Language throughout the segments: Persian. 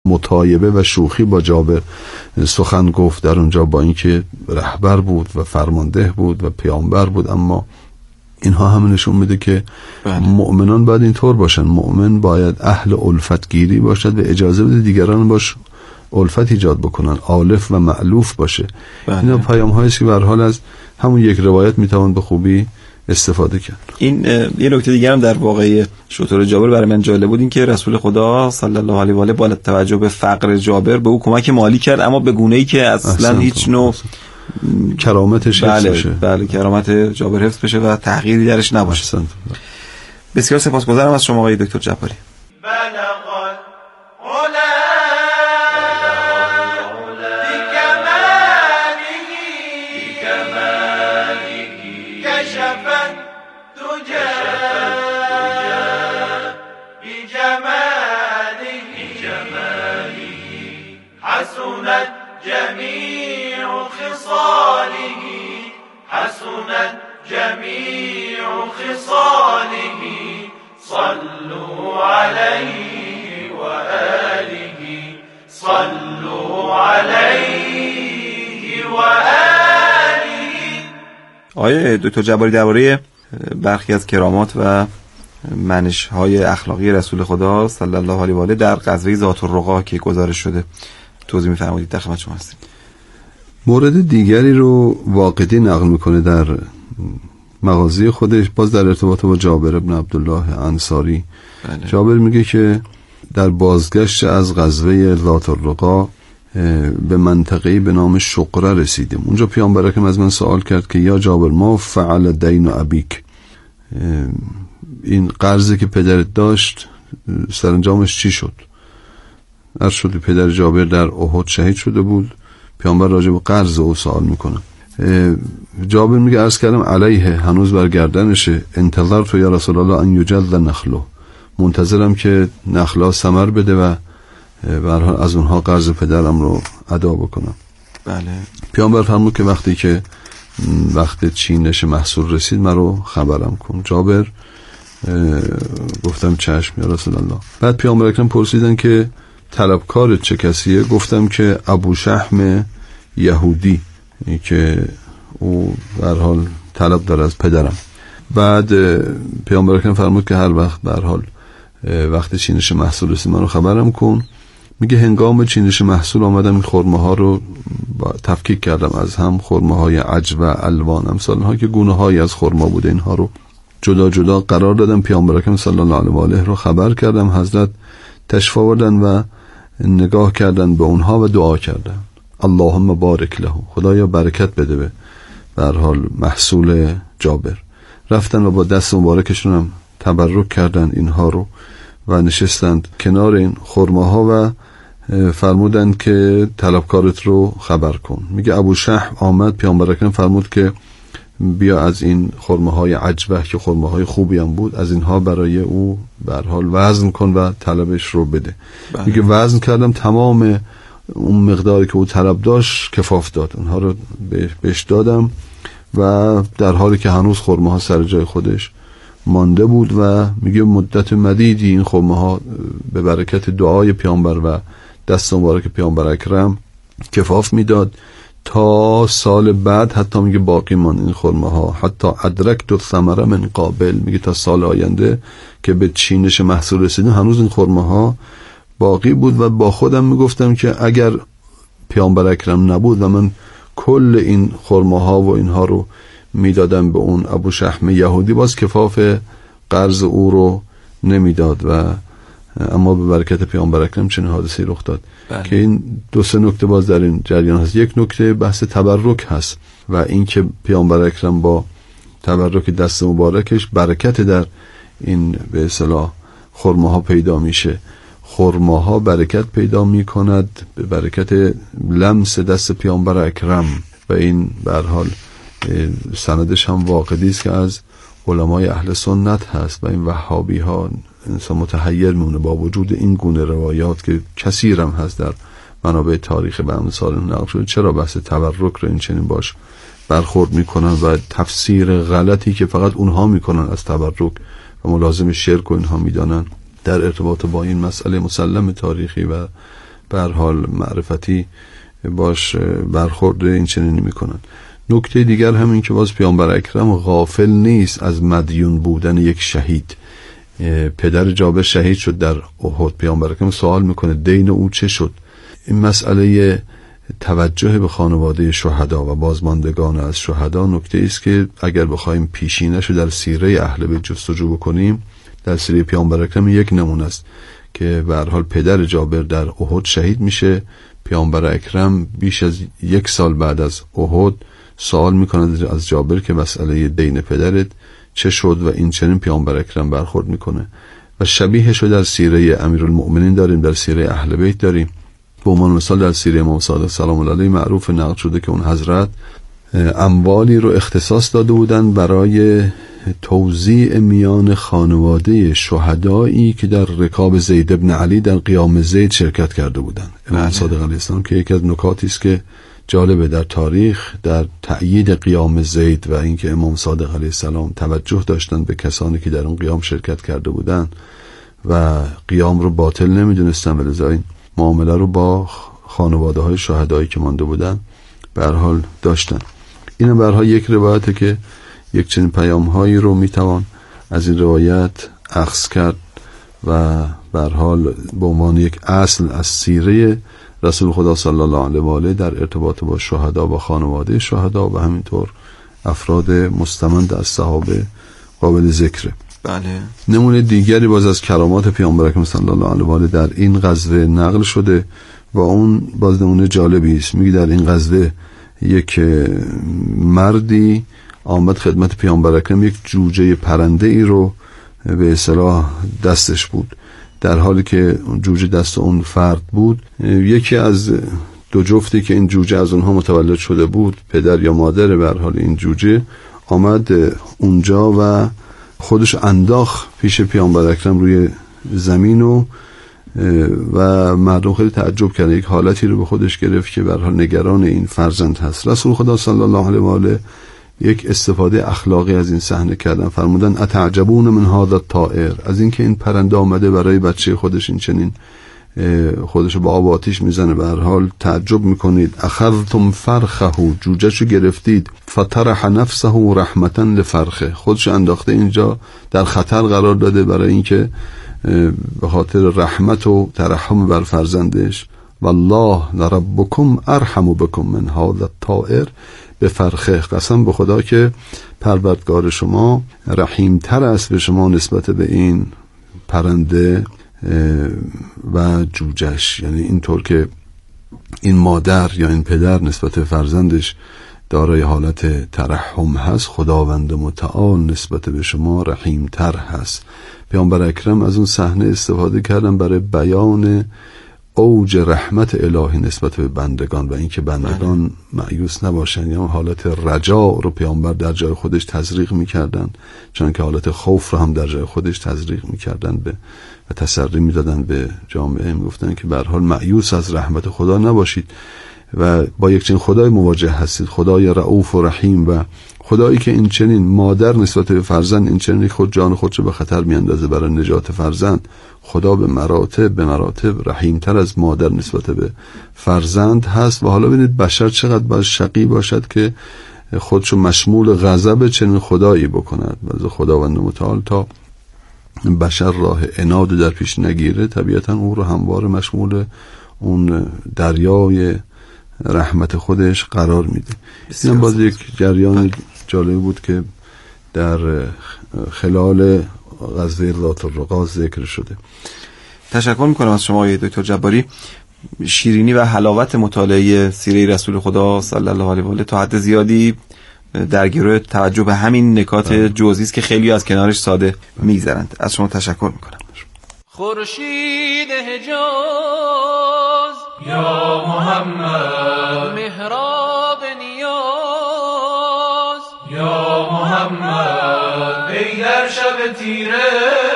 مطایبه و شوخی با جابر سخن گفت در اونجا، با اینکه رهبر بود و فرمانده بود و پیامبر بود، اما اینها همه نشون میده که مؤمنان باید اینطور باشن. مؤمن باید اهل الفتگیری باشد و اجازه بده دیگران باش الفت ایجاد بکنن، آلف و مألوف باشه. اینا پیام هاییست که به هر حال از همون یک روایت میتوان به خوبی استفاده کرد. این یه نکته دیگه هم در واقعه شطور جابر برای من جالب بود، این که رسول خدا صلی الله علیه و آله با توجه به فقر جابر به او کمک مالی کرد، اما به گونه‌ای که اصلا هیچ نوع کرامتش حفظ بشه. بله کرامت جابر حفظ بشه و تغییری درش نباشه. بسیار سپاسگزارم از شما آقای دکتر جباری. جميع خصاله صلوا عليه وآله صلوا عليه وآله. آیه دکتر جباری درباره برخی از کرامات و منش‌های اخلاقی رسول خدا صلی الله علیه و آله در غزوه ذات الرقا که گزارش شده توضیح می‌فرمایید؟ در خدمت شما هستیم. مورد دیگری رو واقدی نقل میکنه در مغازه خودش، باز در ارتباط با جابر ابن عبدالله انصاری. جابر میگه که در بازگشت از غزوه ذات الرقا به منطقه‌ای به نام شقره رسیدیم. اونجا پیامبر اکرم از من سوال کرد که یا جابر ما فعل دین ابیک، این قرضی که پدرت داشت سرانجامش چی شد؟ عرض شد پدر جابر در احد شهید شده بود. پیامبر راجع به قرض او سوال میکنه. جابر میگه عرض کردم علیه، هنوز برگردنشه. انتظر تو یا رسول الله ان یجل نخلو، منتظرم که نخلا ثمر بده و به هر حال از اونها قرض پدرم رو ادا بکنم. بله. پیامبر فرمود که وقت چینش محصول رسید من رو خبرم کن. جابر گفتم چشم یا رسول الله. بعد پیامبر اکرم پرسیدن که طلبکارت چه کسیه؟ گفتم که ابو شحم یهودی که او به هر حال طلب داره از پدرم. بعد پیامبر اکرم فرمود که هر وقت به هر حال وقت چینش محصول رسید منو خبرم کن. میگه هنگام چینش محصول آمدم این خرمه ها رو تفکیک کردم از هم، خرمه های عجو و الوان امثال ها که گونه هایی از خرما بوده، اینها رو جدا جدا قرار دادم. پیامبر اکرم صلی الله علیه و آله رو خبر کردم. حضرت تشریف آوردن و نگاه کردن به اونها و دعا کردن اللهم بارک له، خدایا برکت بده به هر حال محصول جابر. رفتن و با دست مبارکشون هم تبرک کردن اینها رو و نشستند کنار این خرماها و فرمودند که طلبکارت رو خبر کن. میگه ابو شحم آمد، پیامبر اکرم فرمود که بیا از این خرماهای عجوه که خرماهای خوبی هم بود از اینها برای او به هر حال وزن کن و طلبش رو بده. میگه وزن کردم، تمام اون مقداری که او طلب داشت کفاف داد، اونها رو بهش دادم و در حالی که هنوز خرماها سر جای خودش مانده بود و میگه مدت مدیدی این خرماها به برکت دعای پیامبر و دست مبارک پیامبر اکرم کفاف میداد تا سال بعد، حتی میگه باقی مان این خرماها حتی ادرکت الثمره من قابل، میگه تا سال آینده که به چینش محصول رسیدیم هنوز این خرماها باقی بود و با خودم میگفتم که اگر پیامبر اکرم نبود و من کل این خرماها و اینها رو میدادم به اون ابو شحم یهودی، باز کفاف قرض او رو نمیداد و اما به برکت پیامبر اکرم چنین حادثه‌ای رخ داد. بله. که این دو سه نکته باز در این جریان هست. یک نکته بحث تبرک هست و این که پیامبر اکرم با تبرک دست مبارکش برکت در این به اصطلاح خرماها پیدا میشه. خرماها برکت پیدا میکند به برکت لمس دست پیامبر اکرم و این به هر حال سندش هم واقعی است که از علمای اهل سنت هست و این وهابی ها انسان متحیر میمونه با وجود این گونه روایات که کثیر هم هست در منابع تاریخ به امثال نقل شده، چرا بحث تبرک رو این چنین باش برخورد میکنن و تفسیر غلطی که فقط اونها میکنن از تبرک و ملازم شرک و اینها میدانن در ارتباط با این مسئله مسلم تاریخی و به هر حال معرفتی باش برخورد این چنینی میکنن. نکته دیگر همین که باز پیامبر اکرم غافل نیست از مدیون بودن یک شهید. پدر جابر شهید شد در احد، پیامبر اکرم سوال میکنه دین او چه شد. این مسئله توجه به خانواده شهدا و بازماندگان از شهدا نکته است که اگر بخوایم پیشینه‌شو در سیره اهل بیت جستجو بکنیم، در سیره پیامبر اکرم یک نمونه است که به هر حال پدر جابر در احد شهید میشه. پیامبر اکرم بیش از 1 سال بعد از احد سوال میکنه از جابر که مسئله دین پدرت چه شد و این چنین پیامبر اکرم برخورد میکنه. و شبیهشو در سیره امیرالمؤمنین داریم، در سیره اهل بیت داریم. به عنوان مثال در سیره امام صادق سلام الله علیه معروف نقل شده که اون حضرت اموالی رو اختصاص داده بودن برای توزیع میان خانواده شهدایی که در رکاب زید ابن علی در قیام زید شرکت کرده بودند. امام صادق علیه السلام که یکی از نکاتی است که جالبه در تاریخ در تأیید قیام زید و اینکه امام صادق علیه السلام توجه داشتن به کسانی که در اون قیام شرکت کرده بودند و قیام رو باطل نمیدونستن، ولذا این معامله رو با خانواده های شهدایی که مانده بودن به هر حال داشتن. این به هر حال یک روایته که یک چنین پیام هایی رو میتوان از این روایت اخذ کرد و به هر حال به عنوان یک اصل از سیره رسول خدا صلی الله علیه و آله در ارتباط با شهدا و خانواده شهدا و همینطور افراد مستمند از صحابه قابل ذکره. بله. نمونه دیگری باز از کرامات پیامبر اکرم صلی الله علیه و آله در این غزوه نقل شده و اون باز نمونه جالبی است. میگه در این غزوه یک مردی آمد خدمت پیامبر اکرم، یک جوجه پرنده ای رو به اصطلاح دستش بود. در حالی که جوجه دست اون فرد بود، یکی از 2 جفتی که این جوجه از اونها متولد شده بود، پدر یا مادر به هر حال این جوجه، آمد اونجا و خودش انداخت پیش پیامبر اکرم روی زمین و مردم خیلی تعجب کردن. یک حالتی رو به خودش گرفت که به هر حال نگران این فرزند هست. رسول خدا صلی الله علیه و آله یک استفاده اخلاقی از این صحنه کردن، فرمودن اتعجبون من هذا الطائر، از اینکه این پرنده آمده برای بچه خودش این چنین خودشو با آب و آتیش میزنه، به هر حال تعجب میکنید. اخذتم فرخه، جوجهشو گرفتید، فطرح نفسه رحمتا لفرخه، خودشو انداخته اینجا در خطر قرار داده برای اینکه به خاطر رحمت و ترحم بر فرزندش. والله لربکم ارحم بکم من هذا الطائر به فرخه، قسم به خدا که پروردگار شما رحیم تر است به شما نسبت به این پرنده و جوجهش. یعنی اینطور که این مادر یا این پدر نسبت به فرزندش دارای حالت ترحم هست، خداوند متعال نسبت به شما رحیم تر هست. پیامبر اکرم از اون صحنه استفاده کردن برای بیان اوج رحمت الهی نسبت به بندگان و اینکه بندگان مایوس نباشن. یا حالت رجا رو پیامبر در جای خودش تزریق میکردن، چون که حالت خوف رو هم در جای خودش تزریق میکردن و تسری میدادن به جامعه، میگفتن که به هر حال مایوس از رحمت خدا نباشید و با یک چنین خدای مواجه هستید، خدای رؤوف و رحیم و خدایی که این چنین مادر نسبت به فرزند این چنین خود جان خودش به خطر میاندازه برای نجات فرزند. خدا به مراتب رحیمتر از مادر نسبت به فرزند هست. و حالا ببینید بشر چقدر باید شقی باشد که خودشو مشمول غضب چنین خدایی بکند. و خداوند متعال تا بشر راه عناد در پیش نگیره، طبیعتا او رو همواره مشمول اون دریای رحمت خودش قرار میده. این باز یک جریان جالب بود که در خلال غزوه ذات الرقا ذکر شده. تشکر میکنم از شما آقای دکتر جباری. شیرینی و حلاوت مطالعه سیره رسول خدا صلی الله علیه و آله تا حد زیادی در گروه توجه به همین نکات جزئی است که خیلی از کنارش ساده میگذرند. از شما تشکر میکنم. خورشید حجاز یا محمد، محراب نیاز یا محمد، ای در شب تیره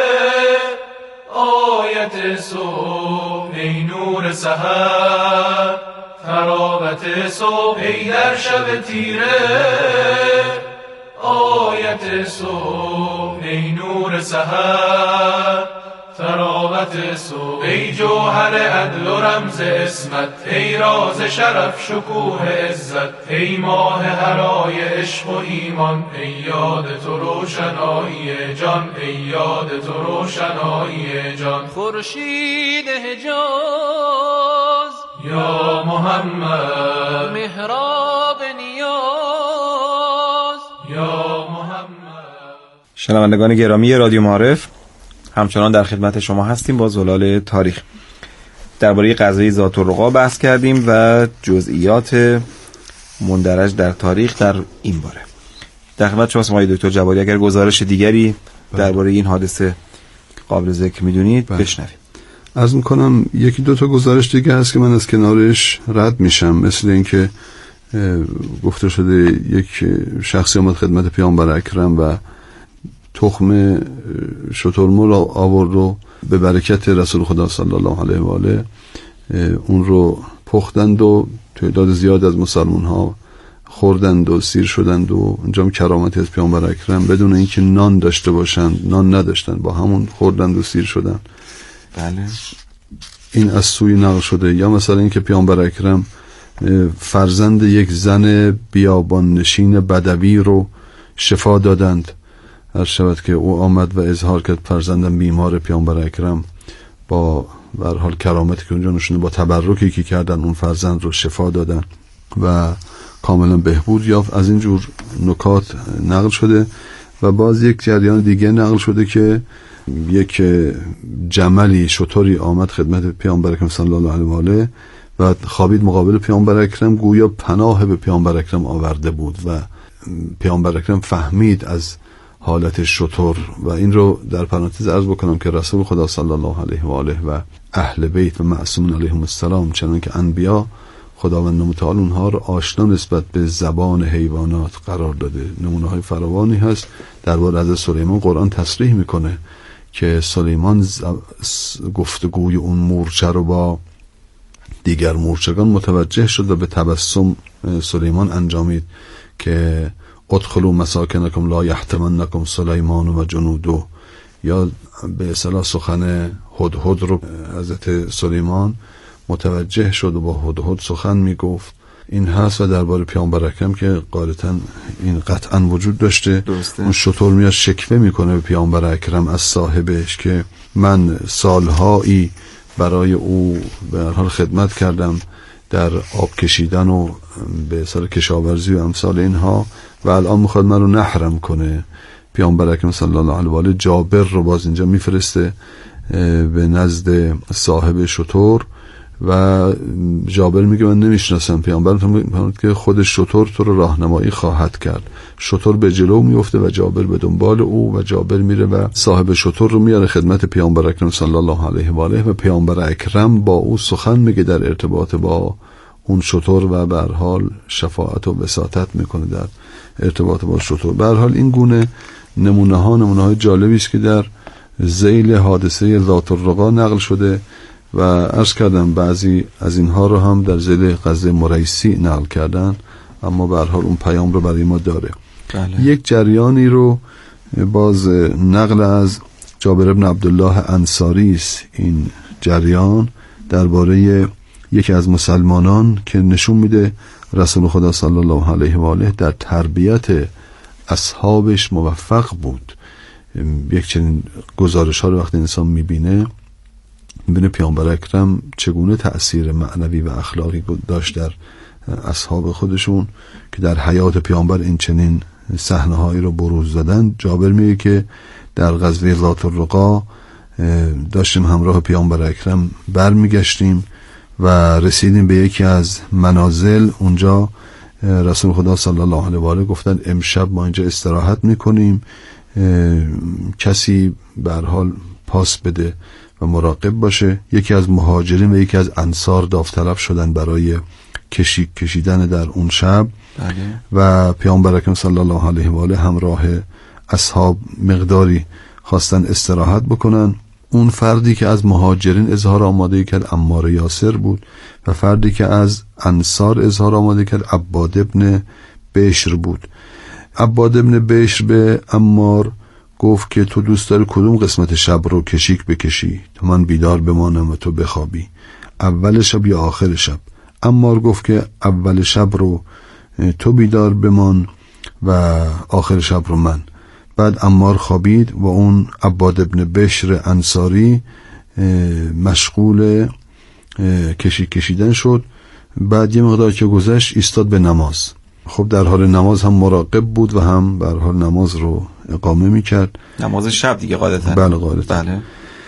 آیت صبح، ای نور سحر تراوت صبح، ای در شب تیره آیت صبح، ای نور سحر تراوت صبح، ای جوهر عدل و رمز اسمت، ای راز شرف شکوه عزت، ای ماه هرای عشق و ایمان، ای یاد تو روشنایی جان، ای یاد تو روشنایی جان. خورشید حجاز یا محمد، محراب نیاز یا محمد. شنوندگان گرامی رادیو معارف، همچنان در خدمت شما هستیم با زلال تاریخ. درباره غزوه ذات الرقا بحث کردیم و جزئیات مندرج در تاریخ در این باره. در خدمت شما آقای دکتر جباری، اگر گزارش دیگری درباره این حادثه قابل ذکر میدونید بشنوید. عرض میکنم یکی دو تا گزارش دیگه هست که من از کنارش رد میشم، مثل اینکه گفته شده یک شخصی آمد خدمت پیامبر اکرم و تخم شترمرغ را آورد و به برکت رسول خدا صلی الله علیه و آله اون رو پختند و تعداد زیاد از مسلمان ها خوردند و سیر شدند و اونجا کرامتی از پیامبر اکرم بدون اینکه نان داشته باشند، نان نداشتند، با همون خوردند و سیر شدند. بله، این از سوی نقل شده. یا مثلا اینکه پیامبر اکرم فرزند یک زن بیابان نشین بدوی رو شفا دادند. هر شود که او آمد و اظهار کرد فرزندم بیمار، پیامبر اکرم با به هر حال کرامتی که اونجا نشونه، با تبرکی که کردن اون فرزند رو شفا دادن و کاملا بهبود یافت. از این جور نکات نقل شده. و باز یک جریان دیگه نقل شده که یک جملی شتری آمد خدمت پیامبر اکرم صلی الله علیه و آله و خوابید مقابل پیامبر اکرم، گویا پناه به پیامبر اکرم آورده بود و پیامبر اکرم فهمید از حالت شتر. و این رو در پرانتز عرض بکنم که رسول خدا صلی الله علیه و آله و اهل بیت و معصومین علیهم السلام، چنان که انبیا خداوند متعال اونها رو آشنا نسبت به زبان حیوانات قرار داده. نمونه های فراوانی هست. درباره حضرت سلیمان قرآن تصریح میکنه که سلیمان گفتگوی اون مورچه رو با دیگر مورچگان متوجه شد و به تبسم سلیمان انجامید که ادخلوا مساکنکم لا یحطمنکم سلیمان و جنوده، یا به اصطلاح سخن هدهد رو حضرت سلیمان متوجه شد و با هدهد سخن میگفت. این هست. و درباره پیامبر اکرم که غالبا این قطعا وجود داشته. اون شتر میاد شکوه میکنه به پیامبر اکرم از صاحبش که من سالهایی برای او به هر حال خدمت کردم در آب کشیدن و به اصطلاح کشاورزی و امثال اینها و الان میخواد من رو نحرم کنه. پیامبر اکرم صلی الله علیه و آله جابر رو باز اینجا میفرسته به نزد صاحب شتر و جابر میگه من نمیشناسم پیامبر، که خود شتر تو رو راهنمایی خواهد کرد. شتر به جلو میفته و جابر به دنبال او و جابر میره و صاحب شتر رو میاره خدمت پیامبر اکرم صلی الله علیه و آله و پیامبر اکرم با او سخن میگه در ارتباط با اون شتر و به هر حال شفاعت و وساطت میکنه در ارتباط با شتر. به هر حال این گونه نمونه های جالبی است که در ذیل حادثه ذات الرقا نقل شده و عرض کردم بعضی از اینها رو هم در ذیل غزوه مریسی نقل کردن، اما به هر حال اون پیام رو برای ما داره. بله. یک جریانی رو باز نقل از جابر بن عبدالله انصاری است. این جریان درباره یکی از مسلمانان که نشون میده رسول خدا صلی الله علیه و آله در تربیت اصحابش موفق بود. یک چنین گزارش ها رو وقتی انسان میبینه پیامبر اکرم چگونه تأثیر معنوی و اخلاقی داشت در اصحاب خودشون که در حیات پیامبر این چنین صحنه هایی رو بروز دادن. جابر میگه که در غزوه ذات الرقا داشتیم همراه پیامبر اکرم برمیگشتیم و رسیدیم به یکی از منازل. اونجا رسول خدا صلی الله علیه و آله گفتن امشب ما اینجا استراحت میکنیم، کسی به هر حال پاس بده و مراقب باشه. یکی از مهاجرین و یکی از انصار داوطلب شدن برای کشیدن در اون شب. بله. و پیامبر اکرم صلی الله علیه و آله همراه اصحاب مقداری خواستن استراحت بکنن. اون فردی که از مهاجرین اظهار آمادگی کرد عمار یاسر بود و فردی که از انصار اظهار آمادگی کرد عباد ابن بشر بود. عباد ابن بشر به عمار گفت که تو دوست داری کدوم قسمت شب رو کشیک بکشی تا من بیدار بمانم و تو بخوابی، اول شب یا آخر شب؟ عمار گفت که اول شب رو تو بیدار بمان و آخر شب رو من. بعد عمار خوابید و اون عباد ابن بشر انصاری مشغول کشیدن شد. بعد یه مقدار که گذشت ایستاد به نماز. خب در حال نماز هم مراقب بود و هم در حال نماز رو اقامه میکرد، نماز شب دیگه قاعدتا. بله قاعدتا. بله.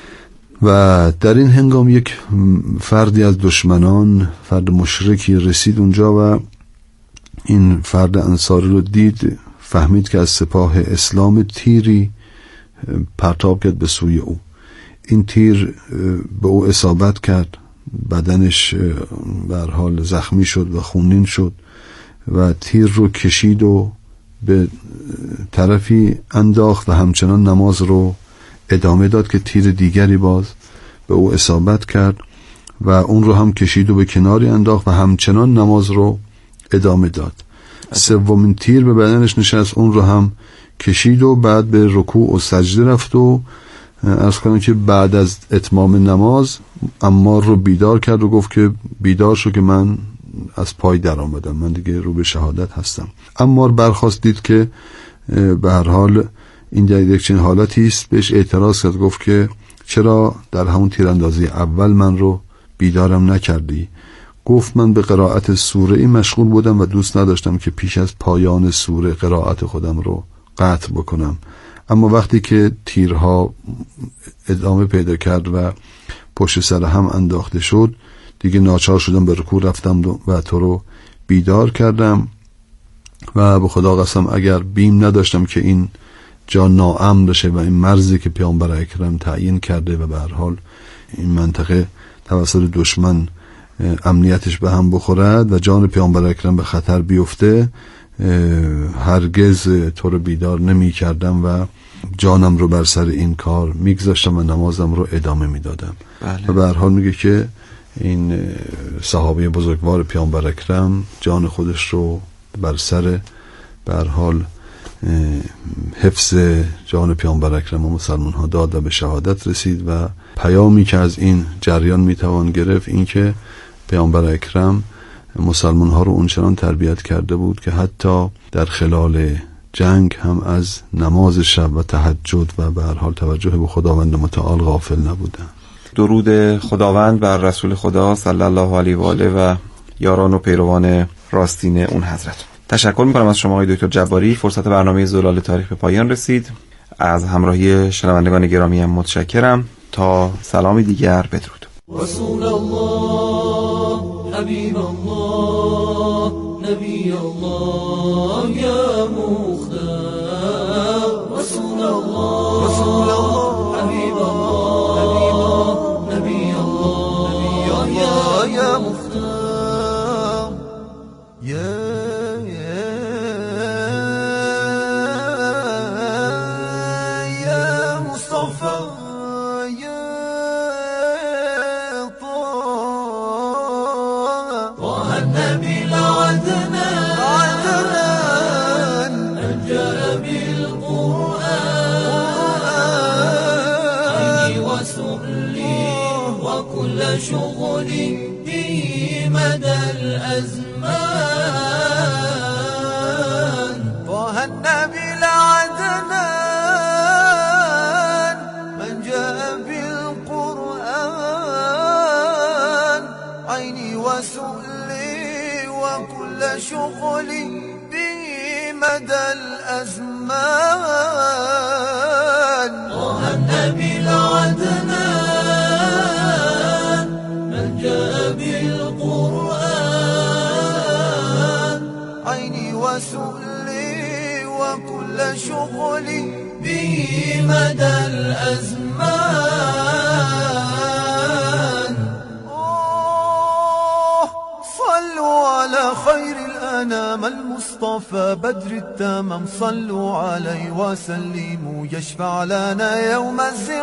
و در این هنگام یک فردی از دشمنان، فرد مشرکی رسید اونجا و این فرد انصاری رو دید، فهمید که از سپاه اسلام تیری پرتاب کرد به سوی او. این تیر به او اصابت کرد، بدنش به هر حال زخمی شد و خونین شد و تیر رو کشید و به طرفی انداخت و همچنان نماز رو ادامه داد که تیر دیگری باز به او اصابت کرد و اون رو هم کشید و به کناری انداخت و همچنان نماز رو ادامه داد. سومین تیر به بدنش نشست، اون رو هم کشید و بعد به رکوع و سجده رفت و عرض کنم که بعد از اتمام نماز عمار رو بیدار کرد و گفت که بیدار شو که من از پای در آمدم، من دیگه رو به شهادت هستم. عمار برخاست، دید که به هر حال این در یک چنین حالتی است، بهش اعتراض کرد، گفت که چرا در همون تیراندازی اول من رو بیدارم نکردی؟ گفت من به قرائت سوره ای مشغول بودم و دوست نداشتم که پیش از پایان سوره قرائت خودم رو قطع بکنم، اما وقتی که تیرها ادامه پیدا کرد و پشت سر هم انداخته شد دیگه ناچار شدم به رکوع رفتم و تو رو بیدار کردم و به خدا قسم اگر بیم نداشتم که این جا ناامن بشه و این مرزی که پیامبر اکرم تعیین کرده و به هر حال این منطقه توسط دشمن امنیتش به هم بخورد و جان پیامبر اکرم به خطر بیفته، هرگز تو رو بیدار نمی کردم و جانم رو بر سر این کار میگذاشتم و نمازم رو ادامه میدادم. بله. و به هر حال میگه که این صحابه بزرگوار پیامبر اکرم جان خودش رو بر سر به هر حال حفظ جان پیامبر اکرم و مسلمان ها داد و به شهادت رسید. و پیامی که از این جریان میتوان گرفت این که پیامبر اکرم مسلمان ها رو اونچنان تربیت کرده بود که حتی در خلال جنگ هم از نماز شب و تهجد و به هر حال توجه به خداوند متعال غافل نبودن. درود خداوند بر رسول خدا صلی الله علیه و آله و یاران و پیروان راستین اون حضرت. تشکر میکنم از شما آقای دکتر جباری. فرصت برنامه زلال تاریخ به پایان رسید. از همراهی شنوندگان گرامی هم متشکرم. تا سلامی دیگر، بدرود. رسول الله، حبیب الله، نبی الله، یا مختار. رسول الله، رسول الله، حبیب الله، نبی الله، یا مختار. یا مصطفى النبي العدنان من جاء بالقرآن وسؤلي وكل شغلي به مدى الأزمان. طه النبي العدنان من جاء بالقرآن عيني وسؤلي وكل شغلي به مدى الأزمان. طه النبي العدنان من جاء بالقرآن عيني وسؤلي وكل شغلي به مدى الأزمان. صلوا على خير الأنام المصطفى بدر التمام، صلوا عليه وسلموا يشفع لنا يوم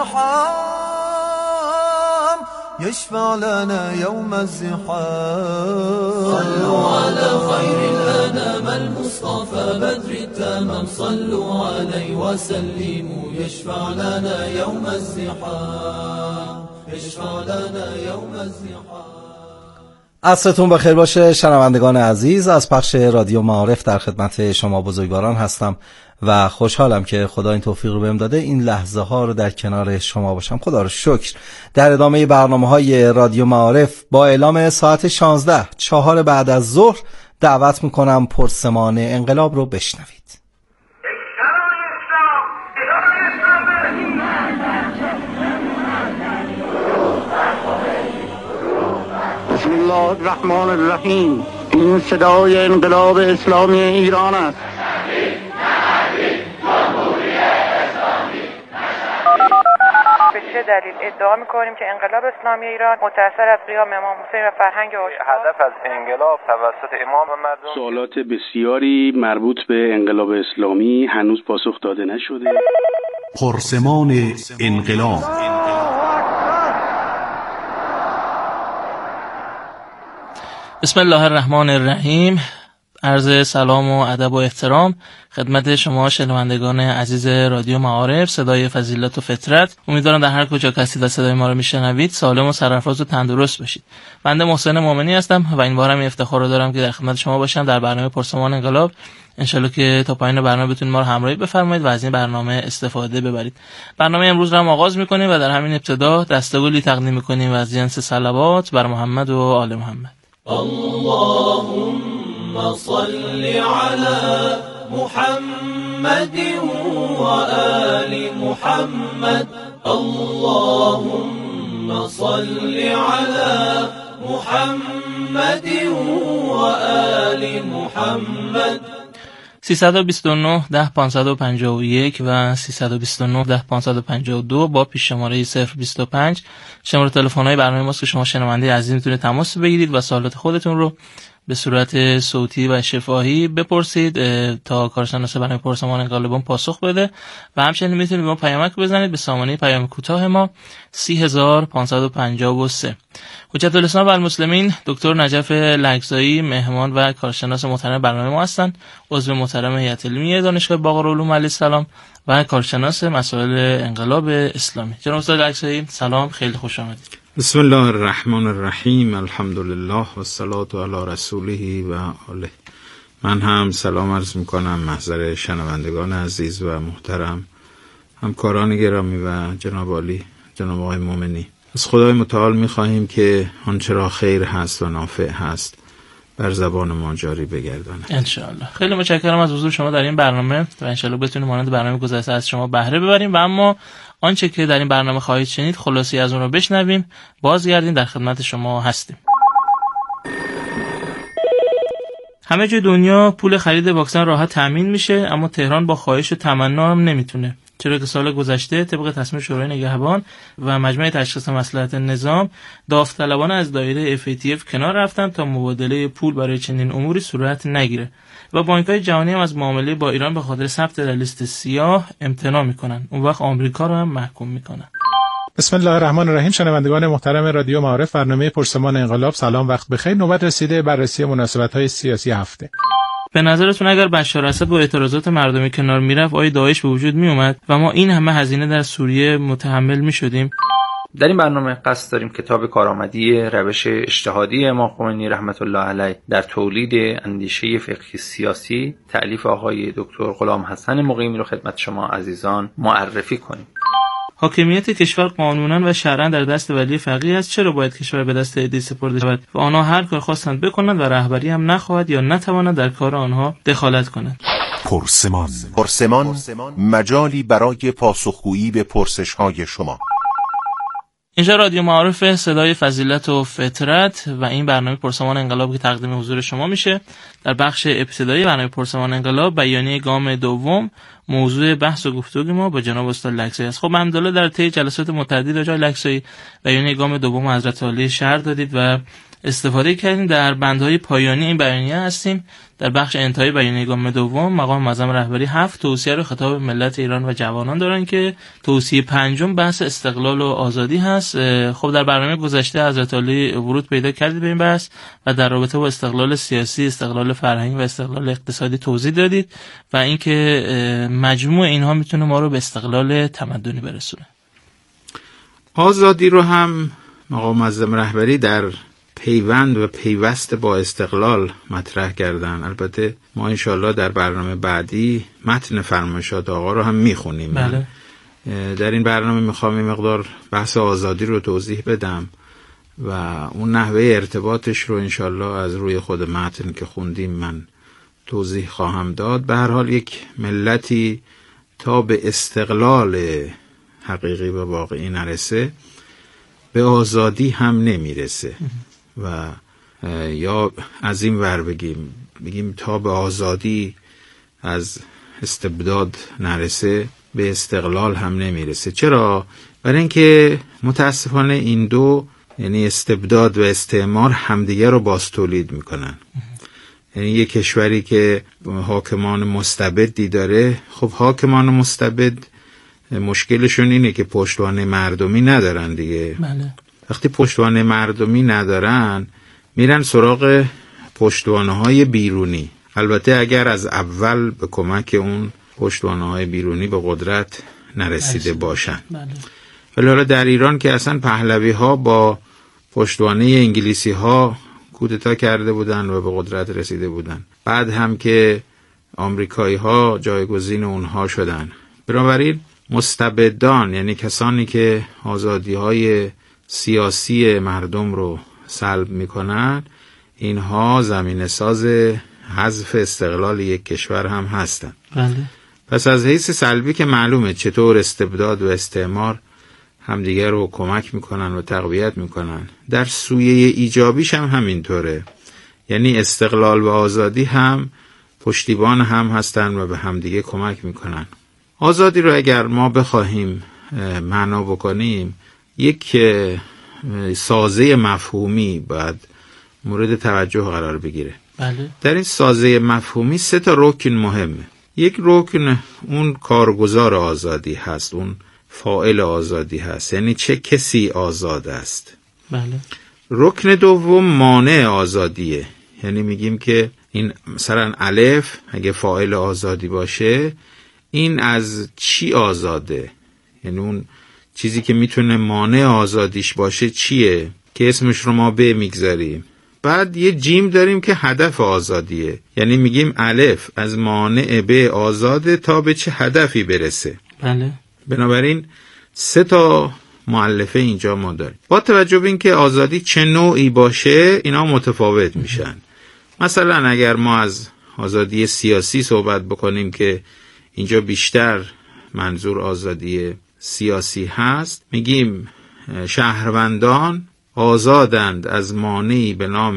الزحام، يشفع لنا يوم الزحام. صلوا على خير الأنام المصطفى بدر التمام التمام صلوا عليه وسلموا يشفع لنا يوم الزحام يشفع لنا يوم الزحام. عصرتون بخیر باشه شنوندگان عزیز. از پخش رادیو معارف در خدمت شما بزرگواران هستم و خوشحالم که خدا این توفیق رو بهم داده این لحظه ها رو در کنار شما باشم. خدا رو شکر. در ادامه برنامه‌های رادیو معارف با اعلام ساعت 16 4 بعد از ظهر دعوت میکنم پرسمان انقلاب رو بشنوید. بسم الله الرحمن الرحیم. این صدای انقلاب اسلامی ایران است. به چه دلیل ادعا می‌کنیم که انقلاب اسلامی ایران متأثر از قیام امام حسین و فرهنگ آشکار؟ هدف از انقلاب توسط امام و مردم سوالات بسیاری مربوط به انقلاب اسلامی هنوز پاسخ داده نشده. پرسمان انقلاب. بسم الله الرحمن الرحیم. عرض سلام و ادب و احترام خدمت شما شنوندگان عزیز رادیو معارف صدای فضیلت و فطرت. امیدوارم در هر کجا که هستید و صدای ما رو میشنوید سالم و سرفراز و تندرست باشید. بنده محسن مومنی هستم و این بارم افتخار رو دارم که در خدمت شما باشم در برنامه پرسمان انقلاب. انشالله که تا پایان برنامه بتونید ما رو همراهی بفرمایید و از این برنامه استفاده ببرید. برنامه امروز رو هم آغاز می‌کنیم و در همین ابتدا دستگلی تقدیم می‌کنیم و از جنس صلوات بر محمد و آل محمد. اللهم صل على محمد وآل محمد اللهم صل على محمد وآل محمد. 329 10 551 و 329 10 552 با پیش شماره 025 شماره تلفن‌های برنامه ماست که شما شنونده عزیز میتونید تماس بگیرید و سوالات خودتون رو به صورت صوتی و شفاهی بپرسید تا کارشناس برنامه پرسمان انقلاب پاسخ بده و همچنین میتونید ما پیامک بزنید به سامانه پیام کوتاه ما 30553. حجت الاسلام و المسلمین دکتر نجف لگزایی مهمان و کارشناس محترم برنامه ما هستند، عضو محترم هیئت علمی دانشگاه باقرالعلوم علیه السلام و کارشناس مسائل انقلاب اسلامی. جناب استاد لگزایی سلام، خیلی خوش آمدید. بسم الله الرحمن الرحیم. الحمدلله و الصلاة علی رسوله و آله. من هم سلام عرض میکنم محضر شنوندگان عزیز و محترم، همکاران گرامی و جناب عالی جناب آقای مومنی. از خدای متعال میخواهیم که آنچه را خیر هست و نافع هست بر زبان ما جاری بگرداند انشاءالله. خیلی متشکرم از حضور شما در این برنامه و انشاءالله بتونیم مانند برنامه گذشته از شما بهره ببریم و اما آنچه که در این برنامه خواهید شنید خلاصی از اون رو بشنویم. بازگردیم در خدمت شما هستیم. همه جای دنیا پول خرید واکسن راحت تامین میشه، اما تهران با خواهش و تمنا هم نمیتونه، چرا که سال گذشته طبق تصمیم شورای نگهبان و مجمع تشخیص مصلحت نظام داوطلبانه از دایره FATF کنار رفتن تا مبادله پول برای چنین اموری صورت نگیره و بانک‌های جهانی هم از معامله با ایران به خاطر ثبت در لیست سیاه امتناع میکنن. اون وقت آمریکا رو هم محکوم میکنن. بسم الله الرحمن الرحیم. شنوندگان محترم رادیو معارف، برنامه پرسمان انقلاب، سلام، وقت بخیر. نوبت رسیده بررسی مناسبت‌های سیاسی هفته. به نظرتون اگر بشار اسد با اعتراضات مردمی کنار میرفت آیا داعش به وجود می اومد و ما این همه هزینه در سوریه متحمل می شدیم؟ در این برنامه قصد داریم کتاب کارآمدی روش اجتهادی امام خمینی رحمت الله علیه در تولید اندیشه فقهی سیاسی تألیف آقای دکتر غلام حسن مقیمی رو خدمت شما عزیزان معرفی کنیم. حاکمیت کشور قانونا و شرعا در دست ولی فقیه است. چرا باید کشور به دست عده‌ای سپرده شود و آنها هر کار خواستند بکنند و رهبری هم نخواهد یا نتواند در کار آنها دخالت کند؟ پرسمان مجالی برای پاسخگویی به پرسش‌های شما. اینجا رادیو معارف صدای فضیلت و فطرت و این برنامه پرسمان انقلاب که تقدیم حضور شما میشه. در بخش ابتدایی برنامه پرسمان انقلاب بیانیه گام دوم موضوع بحث و گفتگو ما با جناب استاد لگزایی است. خب الحمدلله در طی جلسات متعدد راجع به لگزایی بیانیه گام دوم حضرت عالی شرح دادید و استفاده کردیم. در بندهای پایانی این بیانیه هستیم. در بخش انتهای بیانیه گام دوم مقام معظم رهبری 7 توصیه رو خطاب ملت ایران و جوانان دارن که توصیه پنجم بحث استقلال و آزادی هست. خب در برنامه گذشته حضرت علی ورود پیدا کردید به این بحث و در رابطه با استقلال سیاسی، استقلال فرهنگی و استقلال اقتصادی توضیح دادید و اینکه مجموع اینها میتونه ما رو به استقلال تمدنی برسونه. آزادی رو هم مقام معظم رهبری در پیوند و پیوست با استقلال مطرح کردن. البته ما انشالله در برنامه بعدی متن فرمایشات آقا رو هم میخونیم. بله. در این برنامه میخوام این مقدار بحث آزادی رو توضیح بدم و اون نحوه ارتباطش رو انشالله از روی خود متن که خوندیم من توضیح خواهم داد. به هر حال یک ملتی تا به استقلال حقیقی و واقعی نرسه به آزادی هم نمیرسه و یا از این ور بگیم تا به آزادی از استبداد نرسه به استقلال هم نمیرسه. چرا؟ برای اینکه متاسفانه این دو، یعنی استبداد و استعمار، همدیگه رو باز تولید میکنن. یعنی یک کشوری که حاکمان مستبدی داره، خب حاکمان مستبد مشکلشون اینه که پشتوانه مردمی ندارن دیگه. بله. وقتی پشتوانه مردمی ندارن میرن سراغ پشتوانه‌های بیرونی. البته اگر از اول به کمک اون پشتوانه‌های بیرونی به قدرت نرسیده باشن. بله. ولی حالا در ایران که اصلا پهلوی‌ها با پشتوانه انگلیسی‌ها کودتا کرده بودن و به قدرت رسیده بودن، بعد هم که آمریکایی‌ها جایگزین اونها شدن. بنابراین مستبدان، یعنی کسانی که آزادی‌های سیاسی مردم رو سلب میکنن، اینها زمینه ساز حذف استقلال یک کشور هم هستن. بله. پس از حیث سلبی که معلومه چطور استبداد و استعمار همدیگر رو کمک میکنن و تقویت میکنن، در سویه ایجابیش هم همینطوره. یعنی استقلال و آزادی هم پشتیبان هم هستن و به همدیگه کمک میکنن. آزادی رو اگر ما بخواهیم معنا بکنیم، یک سازه مفهومی باید مورد توجه قرار بگیره. بله. در این سازه مفهومی 3 رکن مهمه. یک رکن اون کارگزار آزادی هست، اون فاعل آزادی هست، یعنی چه کسی آزاد است. بله. رکن دوم مانع آزادیه، یعنی میگیم که این مثلا الف اگه فاعل آزادی باشه، این از چی آزاده؟ یعنی اون چیزی که میتونه مانع آزادیش باشه چیه که اسمش رو ما به میگذاریم. بعد یه جیم داریم که هدف آزادیه، یعنی میگیم الف از مانع به آزاده تا به چه هدفی برسه. بله. بنابراین 3 مؤلفه اینجا ما داریم. با توجه به اینکه آزادی چه نوعی باشه اینا متفاوت میشن. مثلا اگر ما از آزادی سیاسی صحبت بکنیم که اینجا بیشتر منظور آزادی سیاسی هست، میگیم شهروندان آزادند از مانعی به نام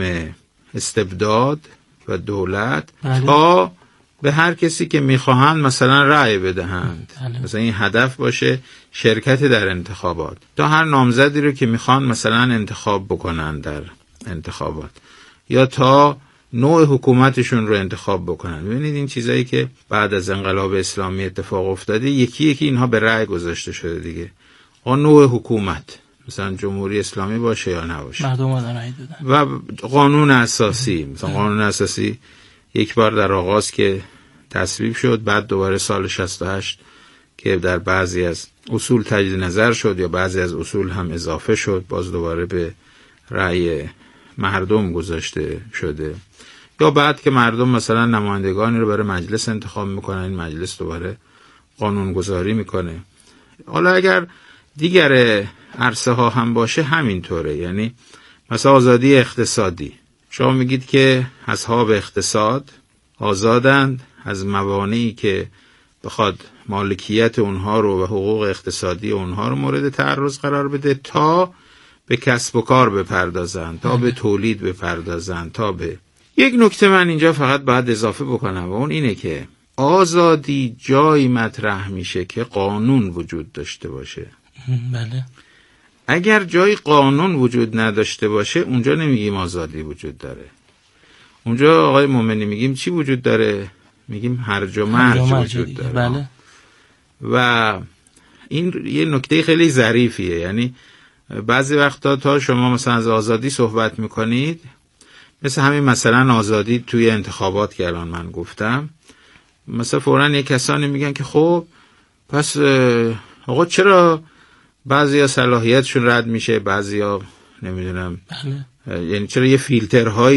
استبداد و دولت تا به هر کسی که میخواهند مثلا رأی بدهند. مثلا این هدف باشه شرکت در انتخابات، تا هر نامزدی رو که میخوان مثلا انتخاب بکنن در انتخابات، یا تا نوع حکومتشون رو انتخاب بکنن. ببینید این چیزایی که بعد از انقلاب اسلامی اتفاق افتاده، یکی یکی اینها به رأی گذاشته شده دیگه. نوع حکومت، مثلا جمهوری اسلامی باشه یا نباشه، مردم رأی دادن. و قانون اساسی، مثلا قانون اساسی یک بار در آغاز که تصویب شد، بعد دوباره سال 68 که در بعضی از اصول تجدید نظر شد یا بعضی از اصول هم اضافه شد، باز دوباره به رأی مردم گذاشته شده. یا بعد که مردم مثلا نمایندگانی رو برای مجلس انتخاب میکنن، این مجلس دوباره قانونگذاری میکنه. حالا اگر دیگر عرصه ها هم باشه همینطوره. یعنی مثلا آزادی اقتصادی، شما میگید که اصحاب اقتصاد آزادند از موانعی که بخواد مالکیت اونها رو و حقوق اقتصادی اونها رو مورد تعرض قرار بده، تا به کسب و کار بپردازند، تا به تولید بپردازند، تا به... یک نکته من اینجا فقط باید اضافه بکنم و اون اینه که آزادی جایی مطرح میشه که قانون وجود داشته باشه. بله. اگر جای قانون وجود نداشته باشه اونجا نمیگیم آزادی وجود داره. اونجا آقای مومنی میگیم چی وجود داره؟ میگیم هرج و مرج وجود داره. بله. و این یه نکته خیلی ظریفیه. یعنی بعضی وقتا تا شما مثلا از آزادی صحبت میکنید، مثل همین مثلا آزادی توی انتخابات که الان من گفتم، مثلا فوراً یه کسانی میگن که خب پس آقا چرا بعضیا صلاحیتشون رد میشه، بعضیا نمیدونم، یعنی چرا یه فیلترهایی